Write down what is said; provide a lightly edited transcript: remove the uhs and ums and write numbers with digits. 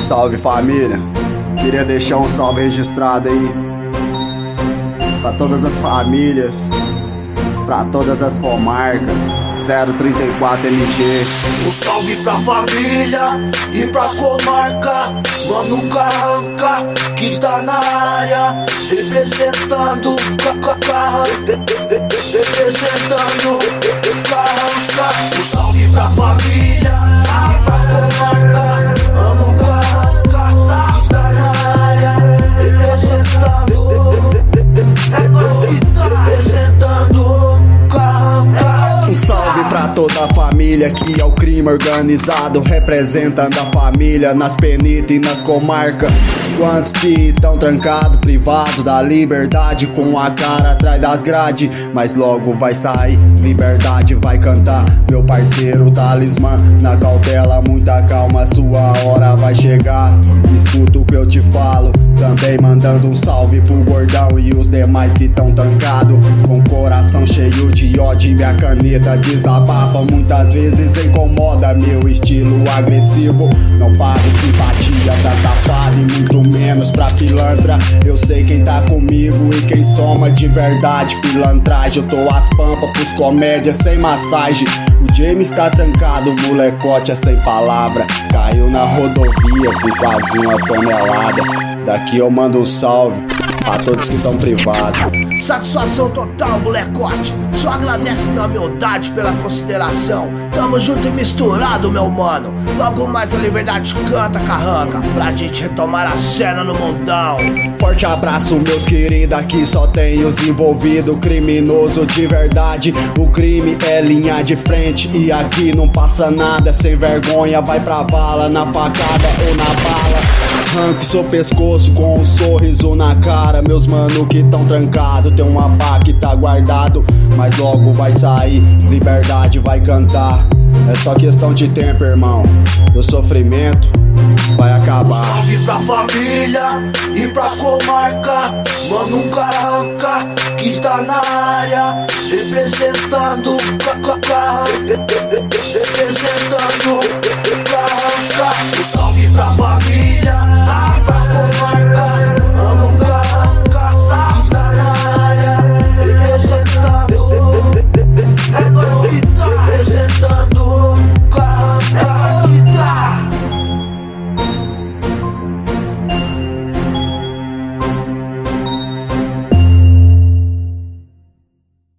Salve família, queria deixar um salve registrado aí pra todas as famílias, pra todas as comarcas 034 MG. Um salve pra família e pras comarcas, mano Carranca que tá na área, representando representando Carranca. Um salve pra família e pras comarcas, mano Carranca que tá na área, representando Carranca. Um salve pra toda a família que é o crime organizado, representando a família nas penitas e nas comarcas. Quantos que estão trancados, privados da liberdade, com a cara atrás das grades, mas logo vai sair, liberdade vai cantar. Meu parceiro talismã, na cautela, muita calma, sua hora vai chegar. Escuta o que eu te falo, também mandando um salve pro gordão e os demais que tão trancados, com coração cheio de ódio e minha caneta desabafa. Muitas vezes incomoda meu estilo agressivo, não pago simpatia pra safado e muito menos pra pilantra. Eu sei quem tá comigo e quem soma de verdade. Pilantragem, eu tô às pampas pros comédias sem massagem. O James tá trancado, o molecote é sem palavra, caiu na rodovia por quase 1 tonelada. Daqui eu mando um salve a todos que estão privados. Satisfação total, molecote. Só agradece na humildade pela consideração. Tamo junto e misturado, meu mano. Logo mais a liberdade canta, Carranca, pra gente retomar a cena no mundão. Forte abraço, meus queridos, aqui só tem os envolvidos, criminoso de verdade. O crime é linha de frente e aqui não passa nada. Sem vergonha vai pra vala, na facada ou na bala. Arranco seu pescoço com um sorriso na cara. Meus mano que tão trancado, tem uma pá que tá guardado, mas logo vai sair, liberdade vai cantar. É só questão de tempo, irmão, o sofrimento vai acabar. Salve pra família e pras comarcas, mano Carranca que tá na área, representando Carranca.